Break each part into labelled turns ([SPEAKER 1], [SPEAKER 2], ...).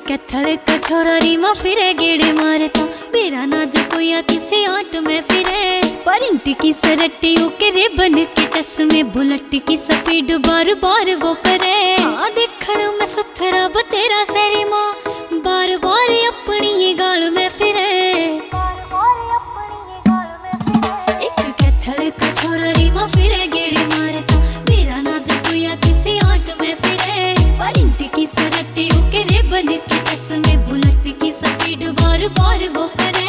[SPEAKER 1] कैथल का छोरा रीमा फिरे गेड़े मारता, मेरा ना जो कोई किसी आट में फिरे। परिंट की सरटियों के रिबन के चश्मे, बुलेट की स्पीड बार बार वो करे। हाँ देखण में सुथरा बतेरा से रीमा, बार बार अपनी ये गाल में फिरे। एक कैथल का छोरा रीमा फिरे गेड़े मारता, मेरा ना जो कोई किसी आट में फिरे। परिंट की सरटियों के रिबन के चश्मे, बुलेट की स्पीड बार बार वो करे।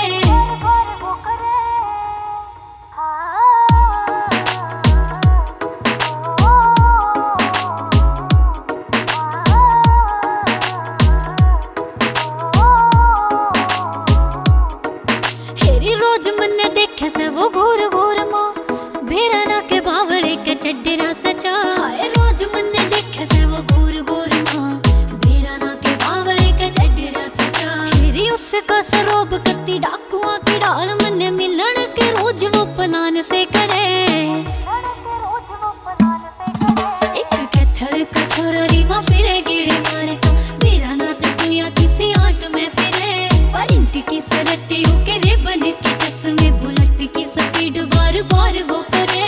[SPEAKER 1] रोज मन्ने देखे से वो घूर घूर माँ, भेरा ना के बावले के चड्डेरा सचा। हाय रोज मन्ने देखे से वो घूर घूर माँ, भेरा ना के बावले के चड्डेरा सचा। हेरी उसका सरोब कत्ती डाकुआ की डाल, मन्ने मिलन के रोज वो प्लान से करे। एक कैथल का छोरा रीमा फिरे गेड़े मारता, मेरा ना चकुया किसी आट में फिरे। परिंट की सरटियों के रिबन के चश्मे, बुलेट की स्पीड बार बार वो करे।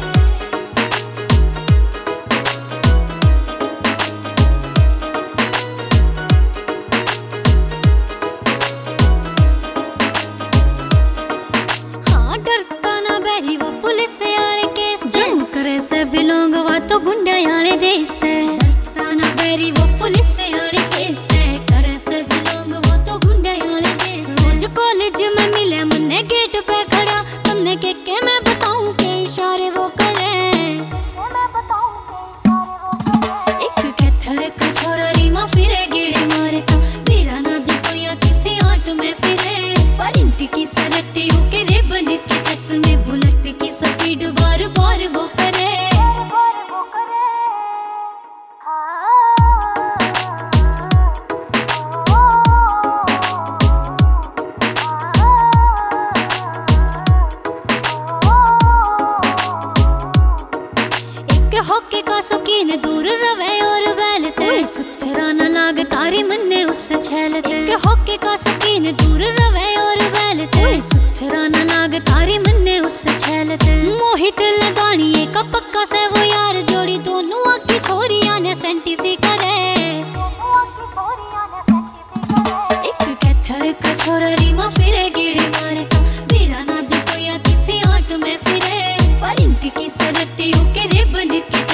[SPEAKER 1] हाँ डरता ना बैरी वो पुलिस आले केस, जो करे से बिलोंग वा तो गुंडा आले देश ते। डरता ना बैरी वो पुलिस आले केस ते, करे से बिलोंग वो तो गुंडा आले देश। रोज कॉलेज में मिले मन्ने गेट पे खड़ा, तुमने के मैं बताऊं के इशारे वो करे। एक कैथल का छोरा रीमा फिरे गेड़े मारता, मेरा ना जो कोई किसी आट में फिरे। परिंट की सरटियों के रिबन के चश्मे, बुलेट की स्पीड बार बार वो करे। होके का शौकीन दूर रवे और बैलते, सुथरा न लाग तारी मन्ने उससे छेलते। होके का शौकीन दूर रवे और बैलते, सुथरा न लाग तारी मन्ने उससे छेलते। मोहित लगानी का पक्का से वो यार जोड़ी, दोनों आकी छोरिया ने सेंटी सी करे। एक कैथल का छोरा रीमा फिरे गेड़े मारता, मेरा ना जो कोई किसी आट में फिरे। परिंट की सरटियों के रिबन के